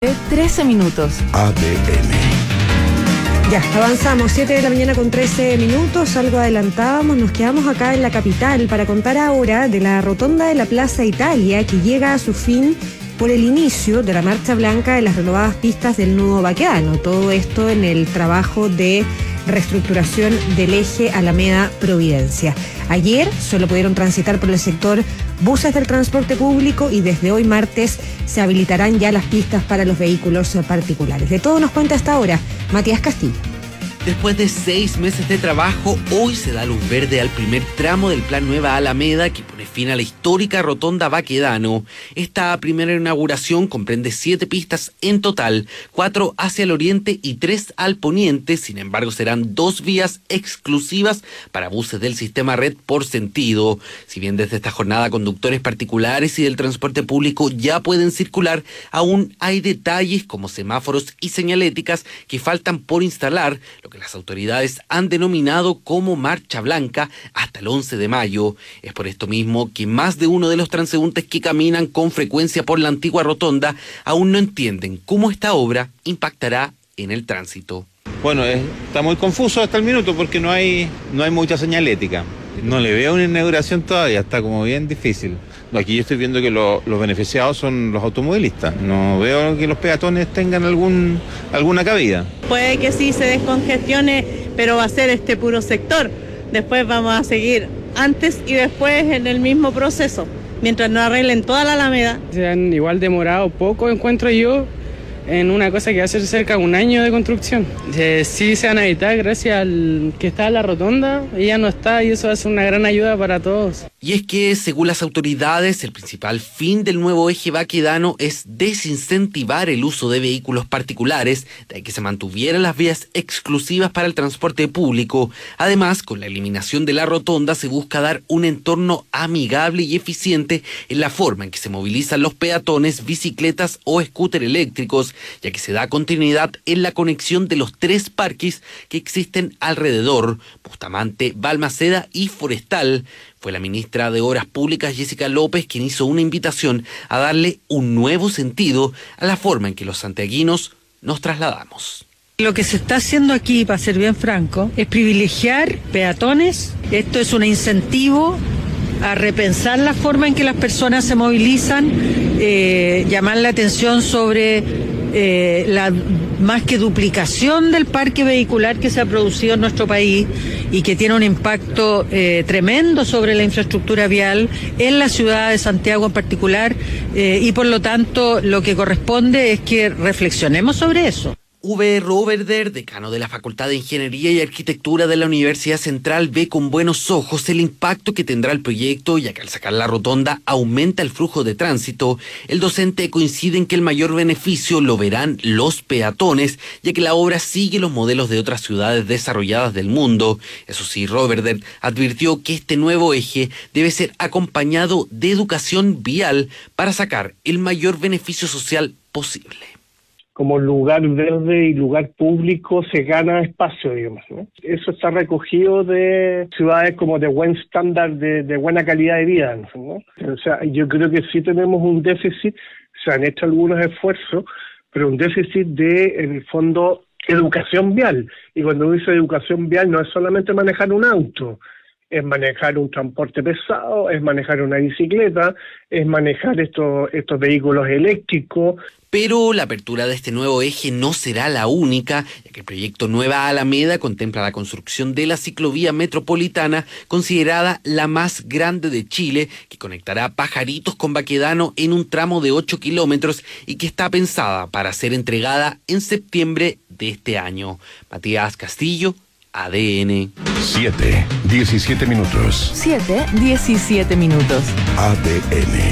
13 minutos. ADN. Ya, avanzamos, 7 de la mañana con 13 minutos, algo adelantábamos, nos quedamos acá en la capital para contar ahora de la rotonda de la Plaza Italia, que llega a su fin por el inicio de la marcha blanca de las renovadas pistas del nudo Baquedano. Todo esto en el trabajo de reestructuración del eje Alameda Providencia. Ayer solo pudieron transitar por el sector buses del transporte público y desde hoy martes se habilitarán ya las pistas para los vehículos particulares. De todo nos cuenta hasta ahora Matías Castillo. Después de 6 meses de trabajo, hoy se da luz verde al primer tramo del Plan Nueva Alameda, que pone fin a la histórica rotonda Baquedano. Esta primera inauguración comprende 7 pistas en total, 4 hacia el oriente y 3 al poniente. Sin embargo, serán 2 vías exclusivas para buses del sistema red por sentido. Si bien desde esta jornada conductores particulares y del transporte público ya pueden circular, aún hay detalles como semáforos y señaléticas que faltan por instalar, lo que las autoridades han denominado como marcha blanca hasta el 11 de mayo. Es por esto mismo que más de uno de los transeúntes que caminan con frecuencia por la antigua rotonda aún no entienden cómo esta obra impactará en el tránsito. Bueno, está muy confuso hasta el minuto porque no hay mucha señalética. No le veo una inauguración todavía, está como bien difícil. Aquí yo estoy viendo que los beneficiados son los automovilistas. No veo que los peatones tengan alguna cabida. Puede que sí se descongestione, pero va a ser este puro sector. Después vamos a seguir antes y después en el mismo proceso, mientras no arreglen toda la Alameda. Se han igual demorado poco, encuentro yo, en una cosa que va a ser cerca de 1 año de construcción. Sí se van a evitar gracias al que está la rotonda, ella no está y eso va a ser una gran ayuda para todos. Y es que, según las autoridades, el principal fin del nuevo eje Baquedano es desincentivar el uso de vehículos particulares, de que se mantuvieran las vías exclusivas para el transporte público. Además, con la eliminación de la rotonda se busca dar un entorno amigable y eficiente en la forma en que se movilizan los peatones, bicicletas o scooter eléctricos, ya que se da continuidad en la conexión de los 3 parques que existen alrededor: Bustamante, Balmaceda y Forestal. Fue la ministra de Obras Públicas, Jessica López, quien hizo una invitación a darle un nuevo sentido a la forma en que los santiaguinos nos trasladamos. Lo que se está haciendo aquí, para ser bien franco, es privilegiar peatones. Esto es un incentivo a repensar la forma en que las personas se movilizan, llamar la atención sobre la más que duplicación del parque vehicular que se ha producido en nuestro país y que tiene un impacto tremendo sobre la infraestructura vial en la ciudad de Santiago en particular, y por lo tanto lo que corresponde es que reflexionemos sobre eso. V. Roberder, decano de la Facultad de Ingeniería y Arquitectura de la Universidad Central, ve con buenos ojos el impacto que tendrá el proyecto, ya que al sacar la rotonda aumenta el flujo de tránsito. El docente coincide en que el mayor beneficio lo verán los peatones, ya que la obra sigue los modelos de otras ciudades desarrolladas del mundo. Eso sí, Roberder advirtió que este nuevo eje debe ser acompañado de educación vial para sacar el mayor beneficio social posible. Como lugar verde y lugar público se gana espacio, digamos, ¿no? Eso está recogido de ciudades como de buen estándar, de buena calidad de vida, ¿no? O sea, yo creo que sí tenemos un déficit, se han hecho algunos esfuerzos, pero un déficit de, en el fondo, educación vial. Y cuando uno dice educación vial no es solamente manejar un auto, es manejar un transporte pesado, es manejar una bicicleta, es manejar estos vehículos eléctricos. Pero la apertura de este nuevo eje no será la única, ya que el proyecto Nueva Alameda contempla la construcción de la ciclovía metropolitana, considerada la más grande de Chile, que conectará Pajaritos con Baquedano en un tramo de 8 kilómetros y que está pensada para ser entregada en septiembre de este año. Matías Castillo, ADN. 7:17 minutos. 7:17 minutos. ADN.